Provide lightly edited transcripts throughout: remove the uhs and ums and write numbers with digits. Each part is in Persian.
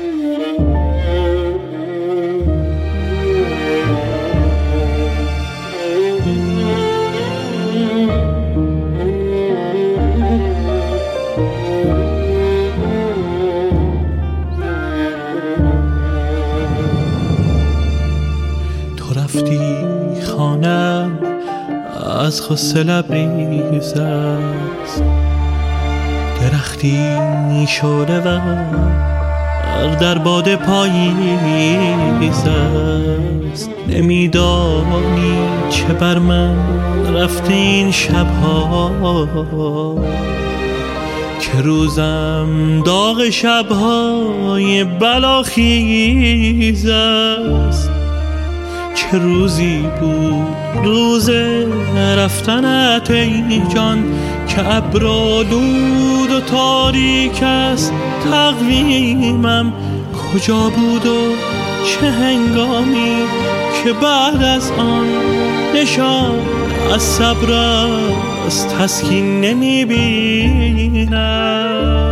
رفتی خانم از غصه لبریز است، درختی شعله ور در باد پاییز است. نمیدانی چه بر من رفته این شبها، که روزم داغ شبهای بلاخیز است. چه روزی بود روز رفتنت ای جان، که ابرآلود و تاریک است تقویمم. کجا بود و چه هنگامی که بعد از آن نشان از صبر است تسکین نمیبینم.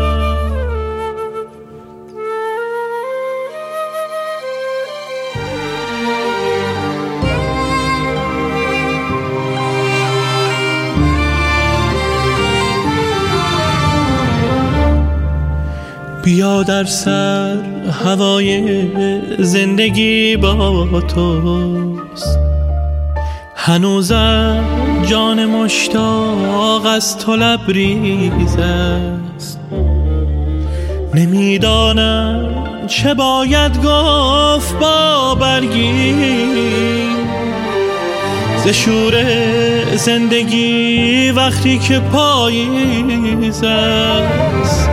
بیا در سر هوای زندگی با توست، هنوزم جان مشتاق از تو لبریز است. نمیدانم چه باید گفت با برگی ز شور زندگی وقتی که پاییز است.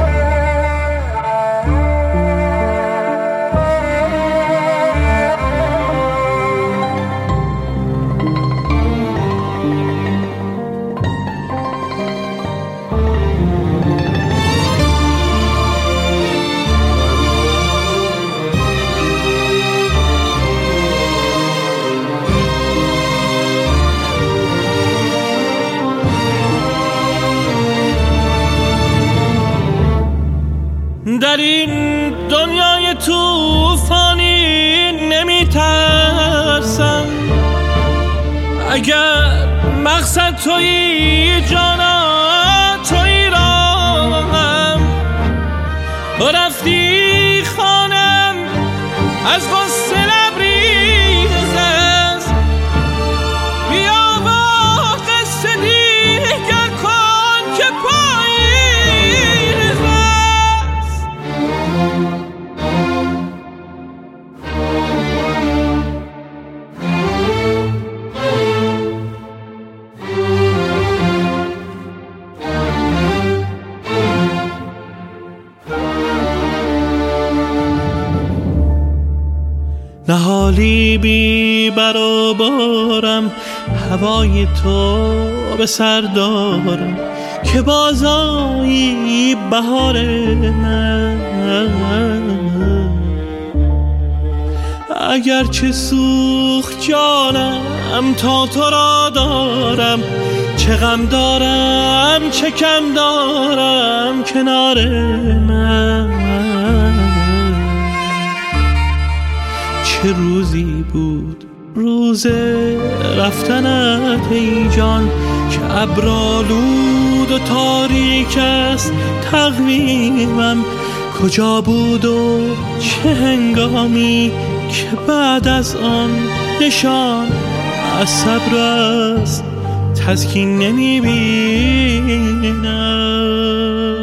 در این دنیای توفانی نمیترسم، اگر مقصد تویی جانا تویی راهم. رفتی خانم از غصه لبریز است، بیا با قصه دیگر کن که پاییز است. نهالی بی برابرم هوای تو به سر دارم، که بازایی بهار من. اگرچه سوخت جانم تا تو را دارم، چه غم دارم چه کم دارم کنار من. چه روزی بود روز رفتنت ای جان، که ابرآلود و تاریک است تقویمم. کجا بود و چه هنگامی که بعد از آن نشان از صبر است تسکین نمیبینم.